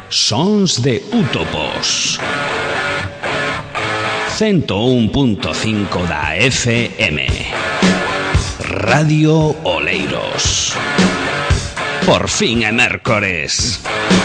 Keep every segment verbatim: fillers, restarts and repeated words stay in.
Sons de Útopos. ciento un punto cinco da F M. Radio Oleiros. Por fin é mércores.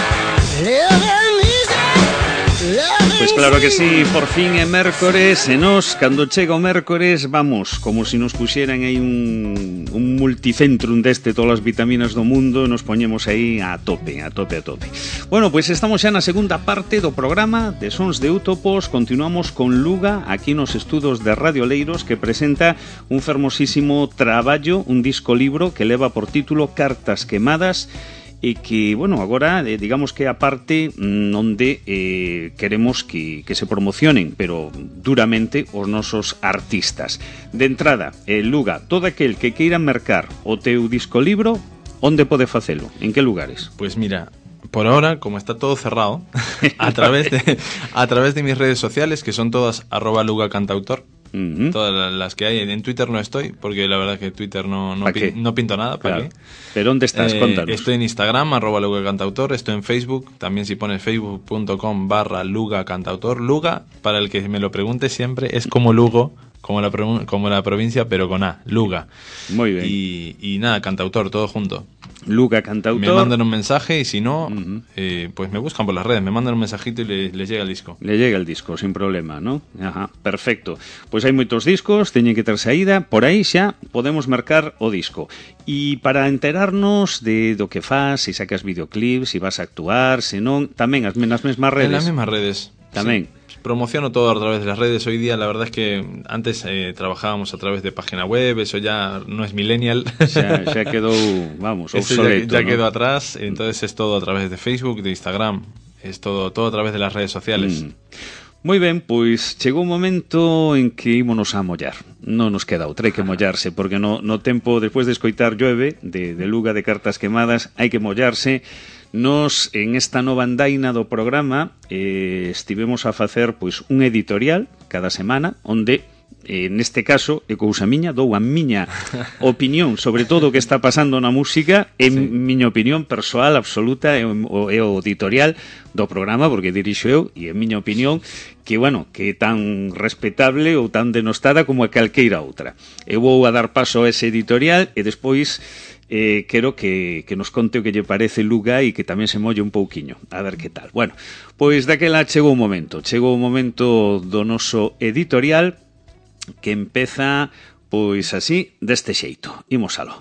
Pois claro que sí, por fin é mércores. E nós, cando chega o mércores, vamos, como se nos puxeran aí un, un multicentrum deste, todas as vitaminas do mundo, nos poñemos aí a tope, a tope, a tope. Bueno, pois estamos xa na segunda parte do programa de Sons de Útopos. Continuamos con Luga, aquí nos estudos de Radio Oleiros, que presenta un fermosísimo traballo, un disco libro que leva por título Cartas Quemadas, e que, bueno, agora, eh, digamos que a parte onde eh, queremos que, que se promocionen, pero duramente, os nosos artistas. De entrada, eh, Luga, todo aquel que queira mercar o teu disco libro, onde pode facelo? En que lugares? Pues mira, por ahora, como está todo cerrado, a través de a través de mis redes sociales, que son todas arroba Luga Cantautor. Uh-huh. Todas las que hay. En Twitter no estoy, porque la verdad es que Twitter no, no, pin, no pinto nada. ¿Para claro. qué? ¿Pero dónde estás? Eh, Contanos. Estoy en Instagram, arroba Luga Cantautor. Estoy en Facebook. También si pones facebook punto com barra Luga Cantautor. Luga, para el que me lo pregunte siempre, es como Lugo, como la, como la provincia, pero con A. Luga. Muy bien. Y, y nada, Cantautor, todo junto. Luga Cantautor. Me mandan un mensaje y si no, uh-huh. eh, pues me buscan por las redes, me mandan un mensajito y les, les llega el disco. Le llega el disco, sin problema, ¿no? Ajá, perfecto. Pois hai moitos discos, teñen que ter saída, por aí xa podemos marcar o disco. E para enterarnos de do que faz, se sacas videoclips, se vas a actuar, se non, tamén as, nas mesmas redes. En las mismas redes. Tamén. Sí. Promociono todo a través de las redes. Hoy día la verdad es que antes eh, trabajábamos a través de página web, eso ya no es millennial. Ya, ya quedó, vamos, obsoleto. Ya, ya ¿no? quedó atrás, entonces es todo a través de Facebook, de Instagram, es todo todo a través de las redes sociales. Mm. Moi ben, pois chegou un momento en que ímonos a mollar. Non nos queda outra, hai que mollarse, porque no, no tempo, despois de escoitar Llueve, de, de Luga, de Cartas Quemadas, hai que mollarse. Nos, en esta nova andaina do programa, eh, estivemos a facer pois un editorial cada semana, onde, eh, neste caso, e cousa miña, dou a miña opinión sobre todo o que está pasando na música, en sí. miña opinión persoal absoluta, é o, é o editorial do programa, porque dirixo eu, e en miña opinión, que, bueno, que é tan respetable ou tan denostada como a calqueira outra. Eu vou a dar paso a ese editorial e despois Eh, quero que, que nos conte o que lle parece Luga e que tamén se molle un pouquiño, a ver que tal. Bueno, pois daquela chegou o momento, chegou o momento do noso editorial, que empeza, pois así, deste xeito. Imos aló.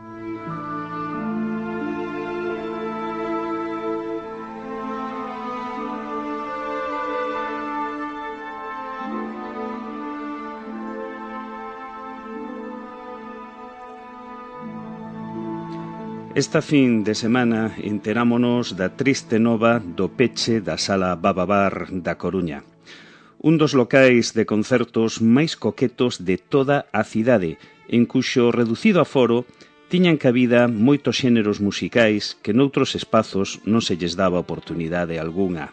Esta fin de semana enterámonos da triste nova do peche da Sala Bababar da Coruña. Un dos locais de concertos máis coquetos de toda a cidade, en cuxo reducido aforo tiñan cabida moitos xéneros musicais que noutros espazos non se lles daba oportunidade algunha.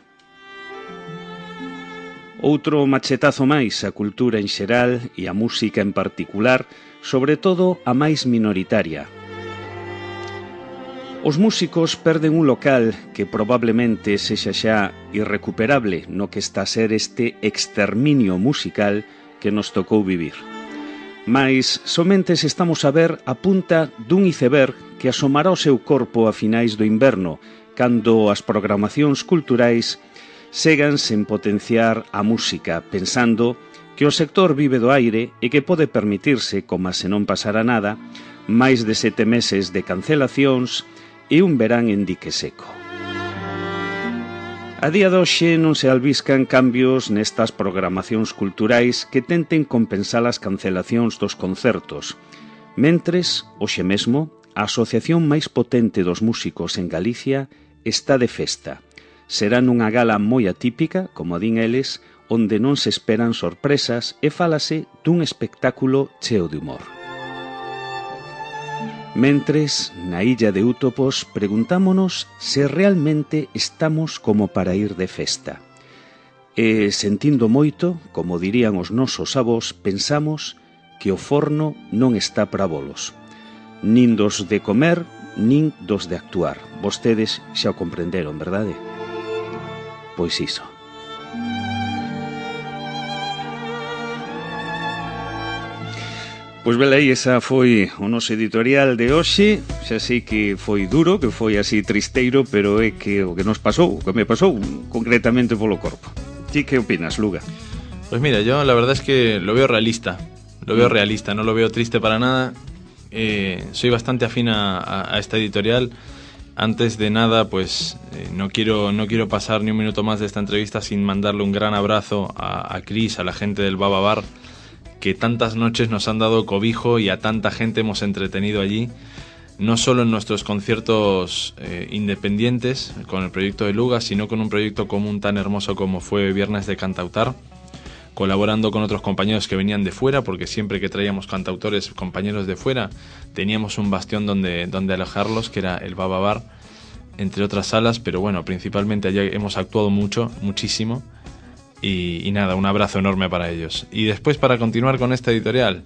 Outro machetazo máis á cultura en xeral e á música en particular, sobre todo a máis minoritaria. Os músicos perden un local que probablemente sexa xa irrecuperable no que está a ser este exterminio musical que nos tocou vivir. Mais somente se estamos a ver a punta dun iceberg que asomará o seu corpo a finais do inverno, cando as programacións culturais segan sen potenciar a música, pensando que o sector vive do aire e que pode permitirse, como se non pasara nada, máis de sete meses de cancelacións e un verán en dique seco. A día de hoxe non se albiscan cambios nestas programacións culturais que tenten compensar as cancelacións dos concertos. Mentres, hoxe mesmo, a asociación máis potente dos músicos en Galicia está de festa. Será nunha gala moi atípica, como din eles, onde non se esperan sorpresas e fálase dun espectáculo cheo de humor. Mentres, na illa de Útopos, preguntámonos se realmente estamos como para ir de festa. E, sentindo moito, como dirían os nosos avós, pensamos que o forno non está para bolos. Nin dos de comer, nin dos de actuar. Vostedes xa o comprenderon, verdade? pois iso. Pois velaí, esa foi o noso editorial de hoxe. Xa sei que foi duro, que foi así tristeiro, pero é que o que nos pasou, o que me pasou concretamente polo corpo. Ti que opinas, Luga? Pues mira, yo la verdad es que lo veo realista. Lo veo realista, no lo veo triste para nada. Eh, soy bastante afín a, a, a esta editorial. Antes de nada, pues eh, no quiero no quiero pasar ni un minuto más de esta entrevista sin mandarle un gran abrazo a, a Chris, a la gente del Baba Bar, que tantas noches nos han dado cobijo y a tanta gente hemos entretenido allí, no solo en nuestros conciertos eh, independientes con el proyecto de Luga, sino con un proyecto común tan hermoso como fue Viernes de Cantautar, colaborando con otros compañeros que venían de fuera, porque siempre que traíamos cantautores, compañeros de fuera, teníamos un bastión donde, donde alojarlos, que era el Baba Bar, entre otras salas, pero bueno, principalmente allí hemos actuado mucho, muchísimo, y, y nada, un abrazo enorme para ellos. Y después, para continuar con esta editorial...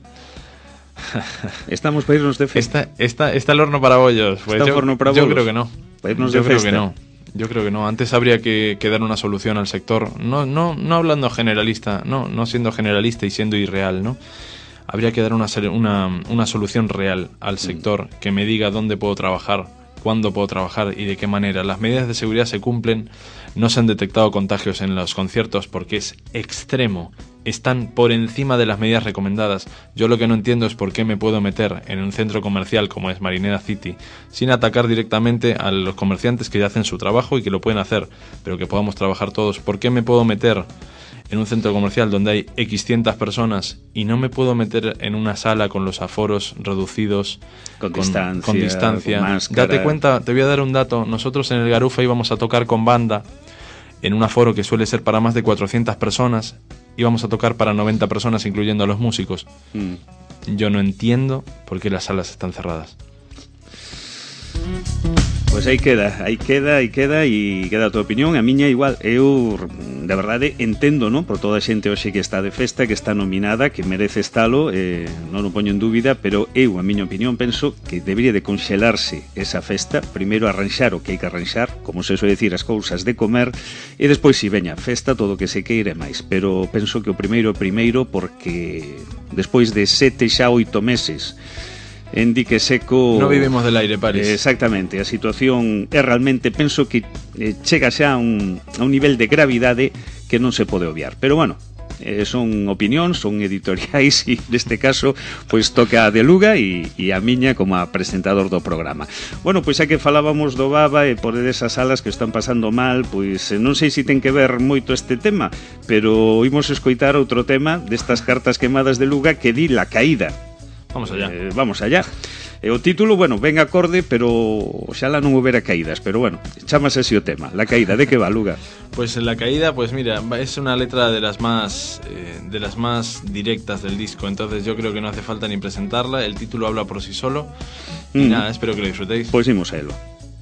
Estamos para irnos de festa. ¿Está, está, está el horno para bollos? Pues ¿Está yo, el horno para yo bolos? creo que no. Para irnos yo de creo festa. que no. Yo creo que no. Antes habría que, que dar una solución al sector. No, no, no hablando generalista, no, no siendo generalista y siendo irreal, ¿no? Habría que dar una, una, una solución real al sector que me diga dónde puedo trabajar, cuándo puedo trabajar y de qué manera. Las medidas de seguridad se cumplen, no se han detectado contagios en los conciertos porque es extremo. Están por encima de las medidas recomendadas. Yo lo que no entiendo es por qué me puedo meter en un centro comercial como es Marineda City sin atacar directamente a los comerciantes que ya hacen su trabajo y que lo pueden hacer, pero que podamos trabajar todos. ¿Por qué me puedo meter en un centro comercial donde hay equis cientas personas y no me puedo meter en una sala con los aforos reducidos, con, con distancia, con distancia? Con máscara? Date cuenta, te voy a dar un dato. Nosotros en el Garufa íbamos a tocar con banda en un aforo que suele ser para más de cuatrocientas personas. Íbamos a tocar para noventa personas, incluyendo a los músicos. Mm. Yo no entiendo por qué las salas están cerradas. Pois aí queda, aí queda, aí queda e queda a tua opinión. A miña igual, eu de verdade entendo, non, por toda a xente hoxe que está de festa, que está nominada, que merece estalo, eh, non o poño en dúbida, pero eu, a miña opinión, penso que debería de conxelarse esa festa, primeiro arranxar o que hai que arranxar, como se soe dicir, as cousas de comer, e despois si veña festa, todo o que se queire máis, pero penso que o primeiro é primeiro porque despois de sete xa oito meses en dique seco... No vivimos del aire, Paris. Exactamente, a situación é realmente, penso que eh, chega xa a un, a un nivel de gravidade que non se pode obviar. Pero bueno, eh, son opinións, son editoriais e neste caso, pois toca a de Luga e, e a miña como a presentador do programa. Bueno, pois xa que falábamos do Baba e por esas salas que están pasando mal, pois non sei se ten que ver moito este tema, pero imos escoitar outro tema destas cartas quemadas de Luga que di La Caída. Vamos allá. Eh, vamos allá. E o título, bueno, ven acorde, pero xala non houbera caídas, pero bueno, chámase así o tema. La Caída, de que va, Luga? Pues La Caída, pues mira, es una letra de las más eh, de las más directas del disco, entonces yo creo que no hace falta ni presentarla, el título habla por sí solo y mm. nada, espero que lo disfrutéis. Pues imos a elo.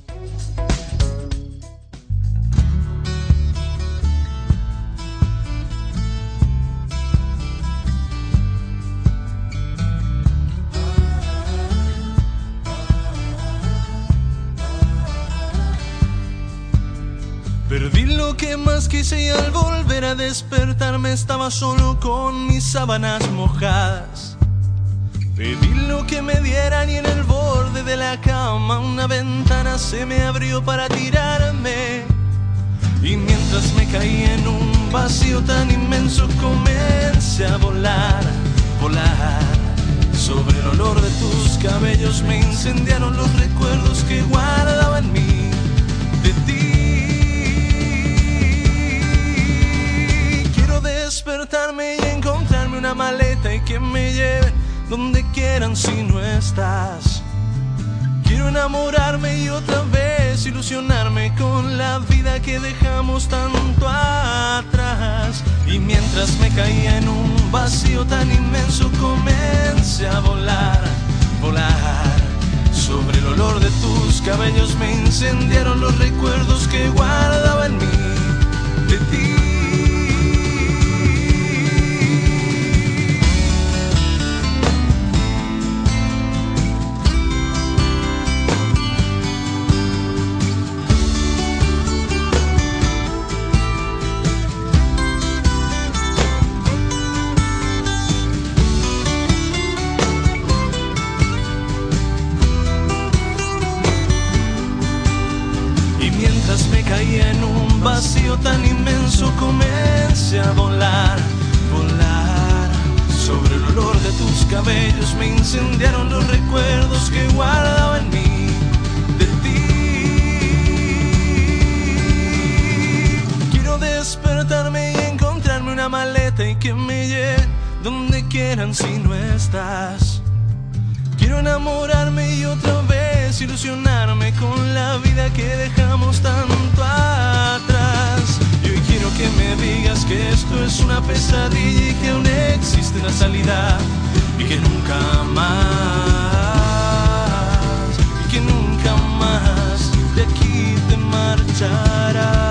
Perdí lo que más quise y al volver a despertarme estaba solo con mis sábanas mojadas. Pedí lo que me dieran y en el borde de la cama una ventana se me abrió para tirarme. Y mientras me caí en un vacío tan inmenso comencé a volar, volar. Sobre el olor de tus cabellos me incendiaron los recuerdos que guardaba en mí de ti. Despertarme y encontrarme una maleta y que me lleve donde quieran si no estás. Quiero enamorarme y otra vez ilusionarme con la vida que dejamos tanto atrás. Y mientras me caía en un vacío tan inmenso comencé a volar, volar. Sobre el olor de tus cabellos me incendiaron los recuerdos que guardaba en mí de ti. Caí en un vacío tan inmenso, comencé a volar, volar. Sobre el olor de tus cabellos me incendiaron los recuerdos que guardaba en mí de ti. Quiero despertarme y encontrarme una maleta y que me lleve donde quieran si no estás. Quiero enamorarme y otra vez ilusionarme con la vida que dejamos tanto atrás. Y hoy quiero que me digas que esto es una pesadilla y que aún existe una salida y que nunca más, y que nunca más de aquí te marcharás.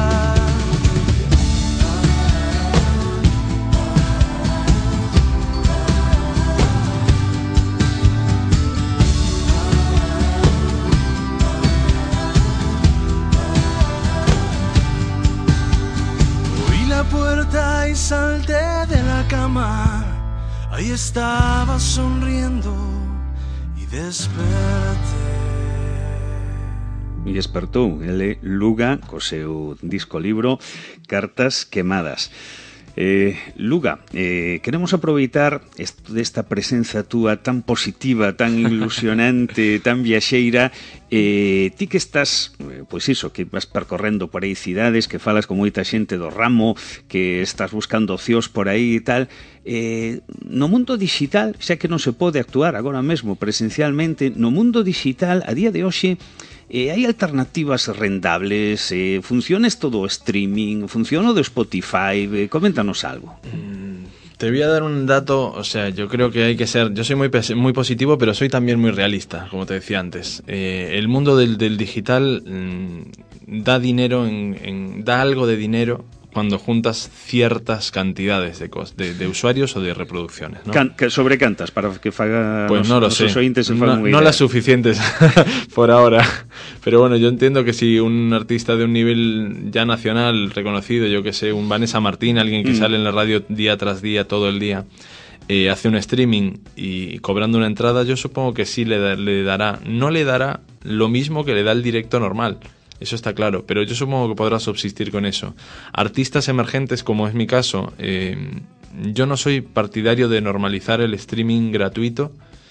Puerta y salté de la cama, ahí estaba sonriendo y desperté. E despertou ele Luga co seu disco libro Cartas Quemadas. Eh, Luga, eh, queremos aproveitar esto desta presenza túa tan positiva, tan ilusionante, tan viaxeira. Eh, ti que estás, eh, pois iso, que vas percorrendo por aí cidades, que falas con moita xente do ramo, que estás buscando ocios por aí e tal, eh, no mundo digital, xa que non se pode actuar agora mesmo presencialmente, no mundo digital, a día de hoxe, Eh, hai alternativas rendables, eh, funciona todo o streaming, funciona o de Spotify, eh, coméntanos algo. Mm, te voy a dar un dato, o sea, yo creo que hay que ser, yo soy muy, muy positivo, pero soy también muy realista, como te decía antes. Eh, el mundo del, del digital mm, da dinero, en, en, da algo de dinero cuando juntas ciertas cantidades de, de, de usuarios o de reproducciones, ¿no? Can, que sobre cantas, para que faga pues los, no lo los sé. oyentes se no, no las suficientes por ahora, pero bueno, yo entiendo que si un artista de un nivel ya nacional reconocido, yo que sé, un Vanessa Martín, alguien que mm. sale en la radio día tras día, todo el día, eh, hace un streaming y cobrando una entrada, yo supongo que sí le, da, le dará, no le dará lo mismo que le da el directo normal. Eso está claro, pero yo supongo que podrá subsistir con eso. Artistas emergentes, como es mi caso, eh, yo no soy partidario de normalizar el streaming gratuito,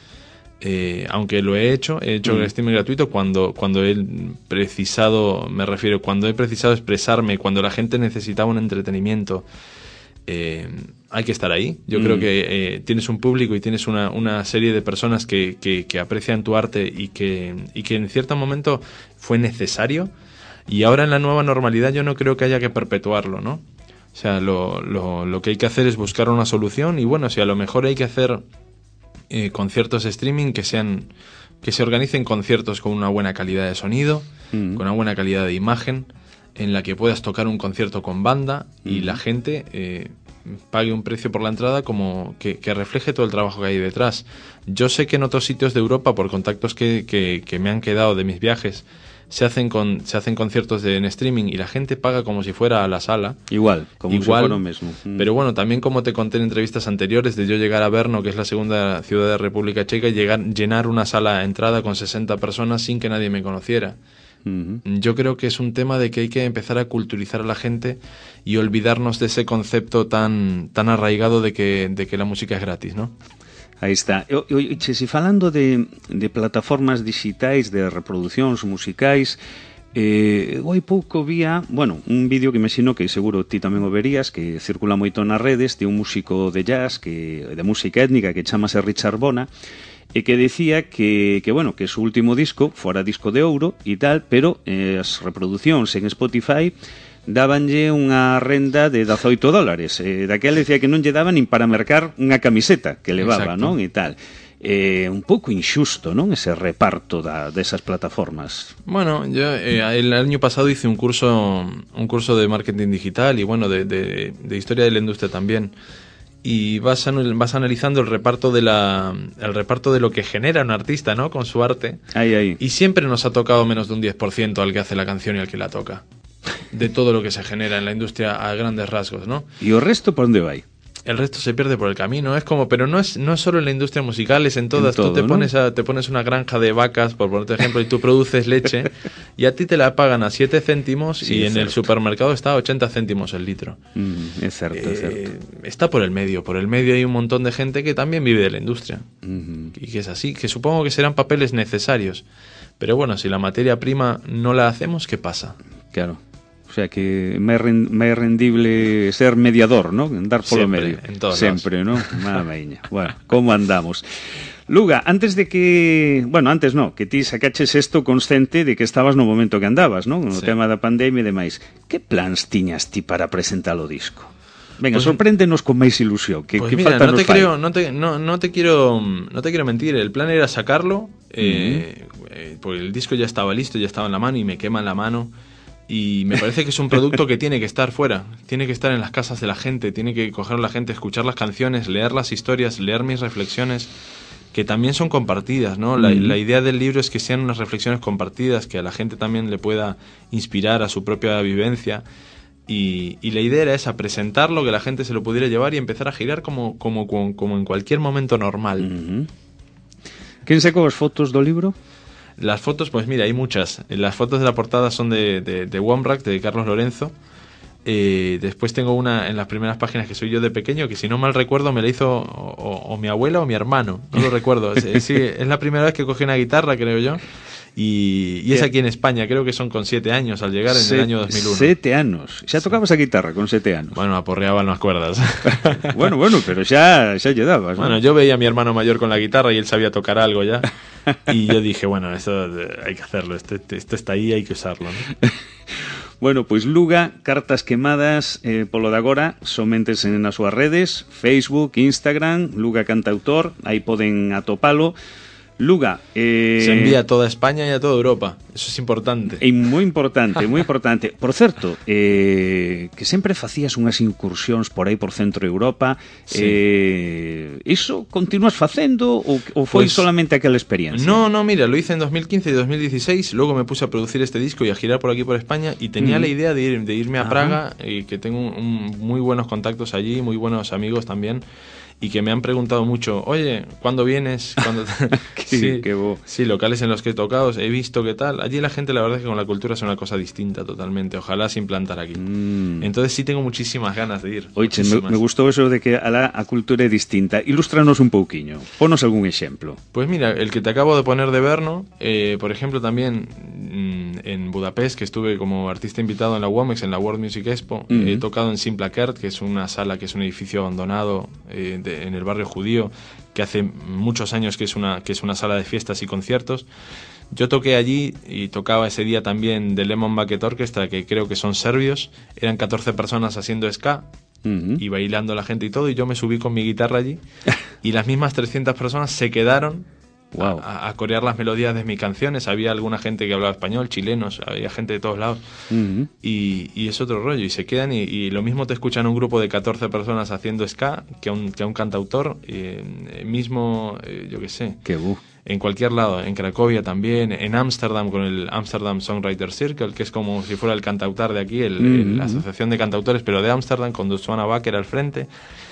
eh, aunque lo he hecho, he hecho mm. el streaming gratuito cuando, cuando he precisado, me refiero, cuando he precisado expresarme, cuando la gente necesitaba un entretenimiento. Eh, hay que estar ahí. Yo mm. creo que eh, tienes un público y tienes una, una serie de personas que, que, que aprecian tu arte y que, y que en cierto momento fue necesario, y ahora en la nueva normalidad yo no creo que haya que perpetuarlo, ¿no? O sea, lo, lo, lo que hay que hacer es buscar una solución, y bueno, si a lo mejor hay que hacer eh, conciertos streaming que sean, que se organicen conciertos con una buena calidad de sonido, mm. con una buena calidad de imagen, en la que puedas tocar un concierto con banda y mm. la gente eh, pague un precio por la entrada como que, que refleje todo el trabajo que hay detrás. Yo sé que en otros sitios de Europa, por contactos que, que, que me han quedado de mis viajes, se hacen con se hacen conciertos de, en streaming y la gente paga como si fuera a la sala. Igual, como Igual, si fuera lo mismo. Mm. Pero bueno, también como te conté en entrevistas anteriores, de yo llegar a Brno, que es la segunda ciudad de República Checa, y llegar, llenar una sala a entrada con sesenta personas sin que nadie me conociera. Uh-huh. Yo creo que es un tema de que hay que empezar a culturizar a la gente y olvidarnos de ese concepto tan tan arraigado de que, de que la música es gratis, ¿no? Aí está. E, e, e se falando de, de plataformas digitais de reproducións musicais, eh, hai pouco vía, bueno, un vídeo que me xino que seguro ti tamén o verías, que circula moito nas redes, de un músico de jazz, que de música étnica, que chamase Richard Bona, e que decía que, que bueno, que su último disco fora disco de ouro e tal, pero eh, as reproducións en Spotify dábanlle unha renda de dezoito dólares. Eh, daquela decía que non lle daban nin para mercar unha camiseta que levaba, non? E tal. Eh, un pouco injusto, non? Ese reparto da, desas plataformas. Bueno, yo eh, el año pasado hice un curso un curso de marketing digital y bueno, de, de, de historia de la industria también. Y vas, vas analizando el reparto de la el reparto de lo que genera un artista, ¿no? Con su arte. Ahí, ahí. Y siempre nos ha tocado menos de un diez por ciento al que hace la canción y al que la toca. De todo lo que se genera en la industria a grandes rasgos, ¿no? ¿Y o resto por dónde vai? el resto se pierde por el camino. Es como, pero no es no es solo en la industria musical, es en todas. En todo, tú te ¿no? pones a, te pones una granja de vacas, por ponerte ejemplo, y tú produces leche y a ti te la pagan a siete céntimos sí, y en cierto. el supermercado está a ochenta céntimos el litro. Mm, es cierto, eh, es cierto. Está por el medio. Por el medio hay un montón de gente que también vive de la industria. Mm-hmm. Y que es así, que supongo que serán papeles necesarios. Pero bueno, si la materia prima no la hacemos, ¿qué pasa? Claro. O sea que me es rendible ser mediador, ¿no? Andar por lo medio. En todos Siempre, lados. ¿No? Mamaña. Bueno, ¿cómo andamos? Luga, antes de que... Bueno, antes no, que ti sacaches esto consciente de que estabas no momento que andabas, ¿no? No sí. tema da pandemia e demais. Que plans tiñas ti para presentar o disco? Venga, pues, sorpréndenos con máis ilusión. Que, pues que mira, falta no nos te creo, no te, no, no te quiero, no te quiero mentir. El plan era sacarlo, eh, uh-huh. eh, porque el disco ya estaba listo, ya estaba en la mano y me quema en la mano. Y me parece que es un producto que tiene que estar fuera, tiene que estar en las casas de la gente, tiene que coger la gente, escuchar las canciones, leer las historias, leer mis reflexiones, que también son compartidas, ¿no? La, la idea del libro es que sean unas reflexiones compartidas, que a la gente también le pueda inspirar a su propia vivencia. Y, y la idea era esa, presentarlo, que la gente se lo pudiera llevar y empezar a girar como, como, como, como en cualquier momento normal. Uh-huh. ¿Quién sacó las fotos del libro? Las fotos, pues mira, hay muchas. Las fotos de la portada son de, de, de Womrack, de Carlos Lorenzo. Eh, después tengo una en las primeras páginas que soy yo de pequeño, que si no mal recuerdo me la hizo o, o, o mi abuela o mi hermano, no lo recuerdo. Es, es, sí, es la primera vez que cogí una guitarra, creo yo. Y, y es aquí en España, creo que son con siete años al llegar en Se, el año dos mil uno. Siete años. ¿Ya tocabas a guitarra con siete años? Bueno, aporreaba las cuerdas. bueno, bueno, pero ya, ya ayudabas, ¿no? Bueno, yo veía a mi hermano mayor con la guitarra y él sabía tocar algo ya. Y yo dije, bueno, esto hay que hacerlo, esto, esto está ahí, hay que usarlo, ¿no? Bueno, pois Luga, Cartas Quemadas, eh, polo de agora, somente en as súas redes, Facebook, Instagram, Luga Cantautor, aí poden atopalo. Luga, eh... se envía a toda España y a toda Europa. Eso es importante. É moi importante, moi importante. Por certo, eh, que sempre facías unhas incursións por aí por centro de Europa. Sí. Eh, iso continúas facendo ou, ou foi pues, solamente aquela experiencia? No, no, mira, lo hice en dos mil quince y dos mil dieciséis. Luego me puse a producir este disco y a girar por aquí por España y tenía mm. la idea de, ir, de irme a Ajá. Praga, y que tengo un, un, muy buenos contactos allí, muy buenos amigos también. Y que me han preguntado mucho, oye, ¿cuándo vienes? ¿Cuándo qué, sí, qué bo. Sí, locales en los que he tocado, he visto qué tal. Allí la gente, la verdad es que con la cultura es una cosa distinta totalmente. Ojalá se implantar aquí. Mm. Entonces sí tengo muchísimas ganas de ir. Oye, me, me gustó eso de que a la a cultura é distinta. Ilústranos un pouquiño. Ponos algún exemplo. Pues mira, el que te acabo de poner de Brno, eh, por ejemplo, también mmm, en Budapest, que estuve como artista invitado en la Womex, en la World Music Expo, mm. he tocado en Simplakert, que es una sala, que es un edificio abandonado eh, de, en el barrio judío, que hace muchos años que es una que es una sala de fiestas y conciertos. Yo toqué allí y tocaba ese día también de Lemon Bucket Orchestra, que creo que son serbios. Eran catorce personas haciendo ska uh-huh. y bailando la gente y todo, y yo me subí con mi guitarra allí y las mismas trescientas personas se quedaron wow. a, a corear las melodías de mis canciones. Había alguna gente que hablaba español, chilenos, había gente de todos lados. Uh-huh. y, y es otro rollo, y se quedan y, y lo mismo te escuchan un grupo de catorce personas haciendo ska que a un, que a un cantautor eh, mismo, eh, yo qué sé. Qué bu. En cualquier lado, en Cracovia también, en Ámsterdam con el Amsterdam Songwriter Circle, que es como si fuera el cantautor de aquí, el, uh-huh. el, la asociación de cantautores, pero de Ámsterdam, con Dushana Baker al frente.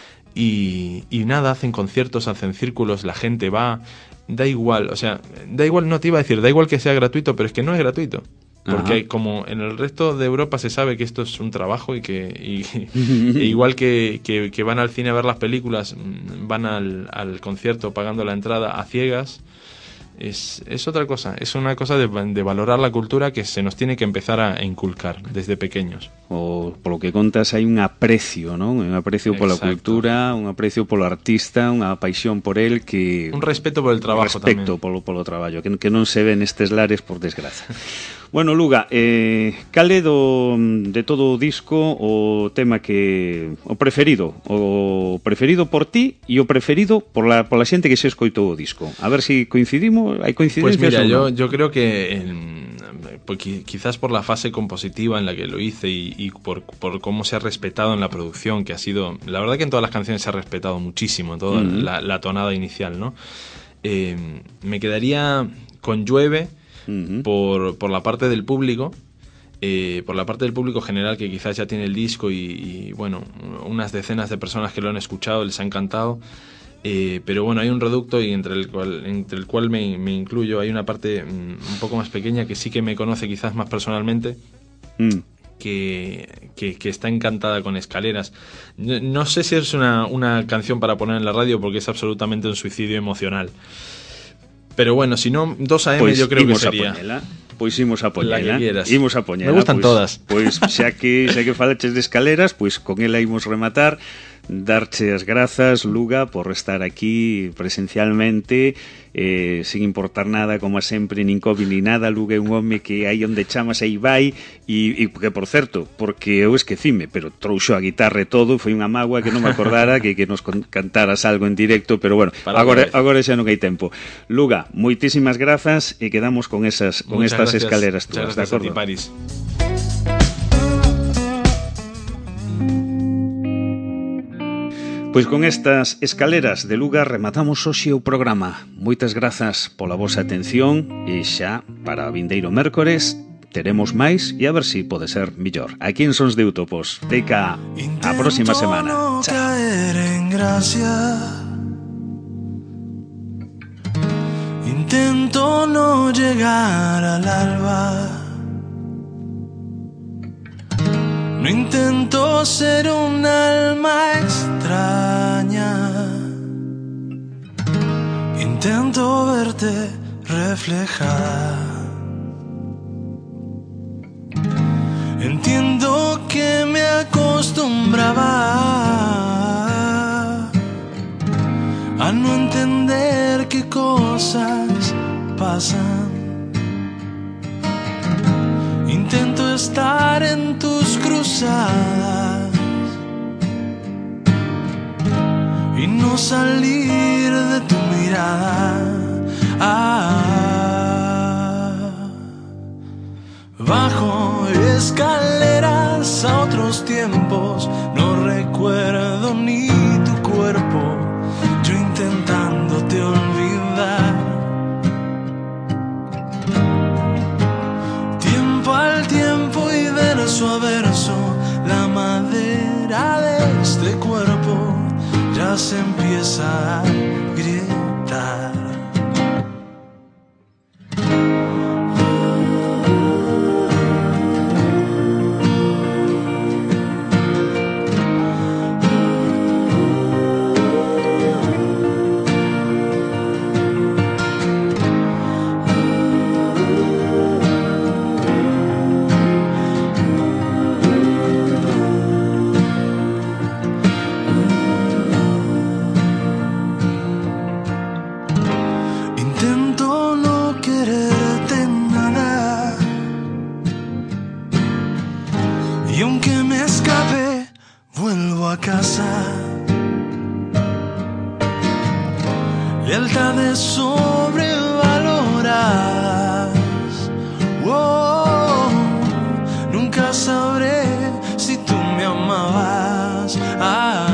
Y, y nada, hacen conciertos, hacen círculos, la gente va, da igual, o sea, da igual, no te iba a decir, da igual que sea gratuito, pero es que no es gratuito. Porque hay, como en el resto de Europa se sabe que esto es un trabajo y que y, e igual que, que, que van al cine a ver las películas, van al, al concierto pagando la entrada a ciegas. Es, es otra cosa, es una cosa de, de valorar la cultura que se nos tiene que empezar a inculcar desde pequeños. O por lo que contas hai un aprecio, ¿no? Un aprecio pola cultura, un aprecio polo artista, unha paixón por el que... Un respeto por el trabajo tamén. Un respeto polo, polo traballo, que, que non se ve nestes lares por desgraza. Bueno, Luga, eh, cale do, de todo o disco o tema que... o preferido, o preferido por ti e o preferido por la, por la xente que se escoitou o disco. A ver si coincidimos, hai coincidencias. Pues mira, no? yo, yo creo que en, pues quizás por la fase compositiva en la que lo hice y, y por, por cómo se ha respetado en la producción, que ha sido... La verdad que en todas las canciones se ha respetado muchísimo, toda uh-huh. la, la tonada inicial, ¿no? Eh, me quedaría con Llueve... Uh-huh. por, por la parte del público eh, por la parte del público general, que quizás ya tiene el disco y, y bueno, unas decenas de personas que lo han escuchado, les ha encantado. Eh, pero bueno, hay un reducto y entre el cual, entre el cual me, me incluyo, hay una parte mm, un poco más pequeña que sí que me conoce quizás más personalmente, mm. que, que, que está encantada con Escaleras. No, no sé si es una, una canción para poner en la radio porque es absolutamente un suicidio emocional. Pero bueno, si no, dos A M pues yo creo que sería. Pois imos a poñela, imos a poñela. Me gustan pois, todas. Pois xa que xa que falaches de Escaleras, pois con ela imos rematar. Darche as grazas, Luga, por estar aquí presencialmente, eh, sin importar nada, como sempre, nin COVID ni nada. Luga é un home que aí onde chamas aí vai, e, e que, por certo, porque eu esquecime, pero trouxo a guitarra e todo, foi unha mágoa que non me acordara que, que nos cantaras algo en directo, pero bueno, agora, agora xa non hai tempo. Luga, moitísimas grazas e quedamos con esas con Muchas estas gracias, escaleras túas, de acordo? Paris. Pois con estas escaleras de Luga rematamos hoxe o programa. Moitas grazas pola vosa atención e xa para vindeiro mércores teremos máis e a ver si pode ser millor. Aquí en Sons de Utopos. Teca a próxima semana. Chao. Caer en gracia. Intento no llegar al alba. No intento ser un alma extraña. Intento verte reflejar. Entiendo que me acostumbraba a no entender qué cosas pasan. Intento estar en tus cruzadas y no salir de tu mirada. Ah, bajo escaleras a otros tiempos, no recuerdo ni tu cuerpo, yo intentándote olvidar. Tiempo al tiempo y verso a verso, la madera de este cuerpo ya se empieza a gritar. Lealtades sobrevaloradas. Oh, nunca sabré si tú me amabas. Ah,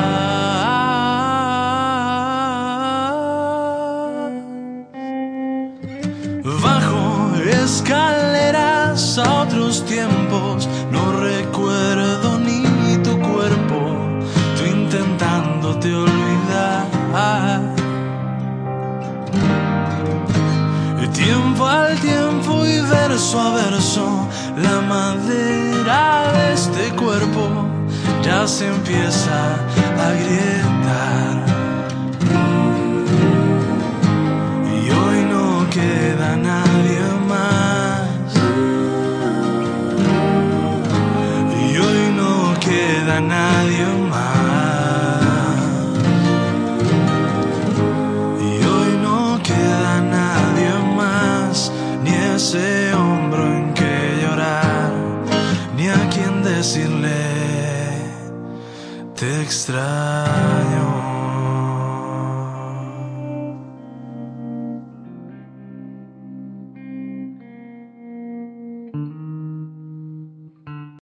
bajo escaleras a otros tiempos, no recuerdo ni tu cuerpo, tú intentándote olvidar. Tiempo al tiempo y verso a verso, la madera de este cuerpo ya se empieza a agrietar. Y hoy no queda nadie más. Y hoy no queda nadie más. Ese hombro en que llorar, ni a quien decirle te extraño.